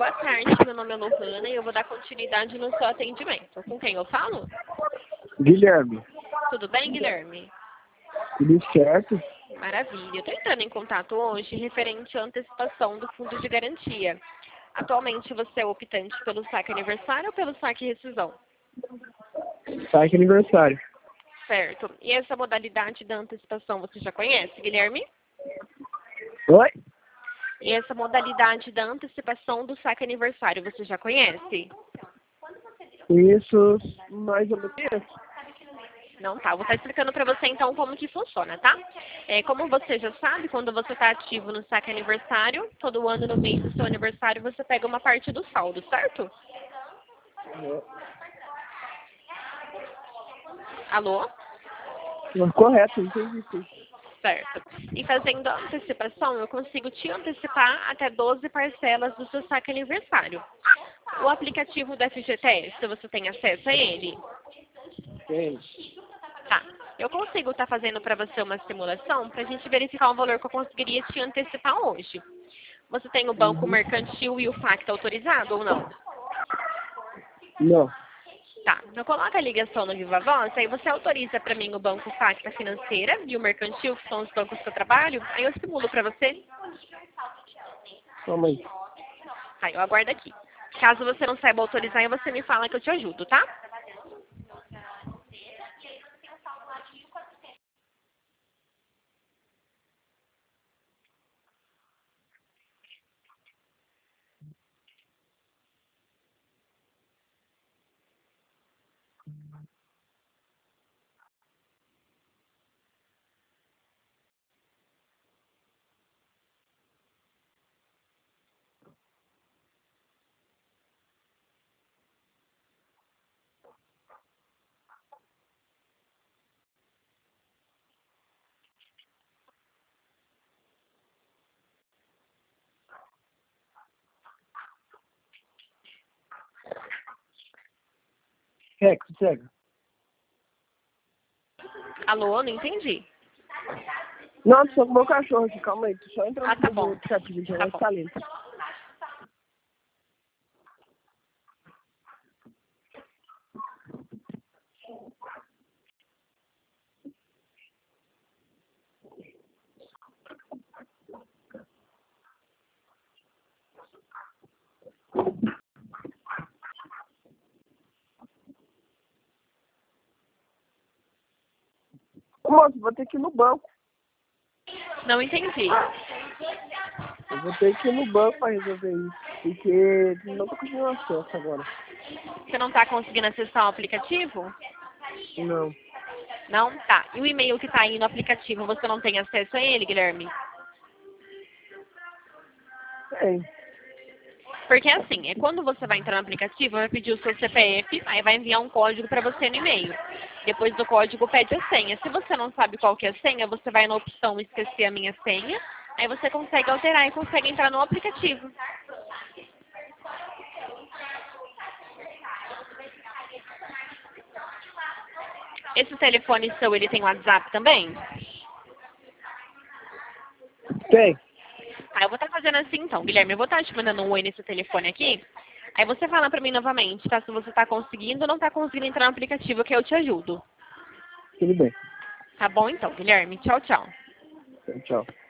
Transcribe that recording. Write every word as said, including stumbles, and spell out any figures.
boa tarde. Meu nome é Lohana e eu vou dar continuidade no seu atendimento. Com quem eu falo? Guilherme. Tudo bem, Guilherme? Tudo certo? Maravilha. Eu estou entrando em contato hoje referente à antecipação do fundo de garantia. Atualmente você é optante pelo saque aniversário ou pelo saque rescisão? Saque aniversário. Certo. E essa modalidade da antecipação você já conhece, Guilherme? Oi? E essa modalidade da antecipação do saque aniversário você já conhece? Isso mais ou menos. Não, tá. Vou estar explicando para você então como que funciona, tá? É, como você já sabe, quando você está ativo no saque aniversário, todo ano no mês do seu aniversário você pega uma parte do saldo, certo? Alô? Correto, entendi sim. Certo. E fazendo a antecipação, eu consigo te antecipar até doze parcelas do seu saque aniversário. O aplicativo do F G T S, você tem acesso a ele? Tem. Tá. Eu consigo estar fazendo para você uma simulação para a gente verificar o valor que eu conseguiria te antecipar hoje. Você tem o banco Uhum. mercantil e o Facta autorizado ou não? Não. Tá. Eu coloco a ligação no Viva Voz, aí você autoriza para mim o banco Facta Financeira e o mercantil, que são os bancos que eu trabalho, aí eu simulo para você. Calma aí. Tá, eu aguardo aqui. Caso você não saiba autorizar, aí você me fala que eu te ajudo, tá? Rex, cega. Alô, não entendi. Não, tô com o meu cachorro aqui, calma aí. Tô só entrando Ah, tá no bom. aplicativo, então Tá vai bom. ficar lento. Ô, moço, vou ter que ir no banco. Não entendi. Eu vou ter que ir no banco pra resolver isso. Porque não tô conseguindo acesso agora. Você não está conseguindo acessar o aplicativo? Não. Não? Tá. E o e-mail que está aí no aplicativo, você não tem acesso a ele, Guilherme? Tem. Porque assim, é quando você vai entrar no aplicativo, vai pedir o seu C P F, aí vai enviar um código para você no e-mail. Depois do código pede a senha. Se você não sabe qual que é a senha, você vai na opção esquecer a minha senha, aí você consegue alterar e consegue entrar no aplicativo. Esse telefone seu, ele tem WhatsApp também? Tem. Ah, eu vou estar fazendo assim então, Guilherme. Eu vou estar te mandando um oi nesse telefone aqui. Aí você fala pra mim novamente, tá? Se você tá conseguindo ou não tá conseguindo entrar no aplicativo, que eu te ajudo. Tudo bem. Tá bom então, Guilherme? Tchau, tchau. Tchau.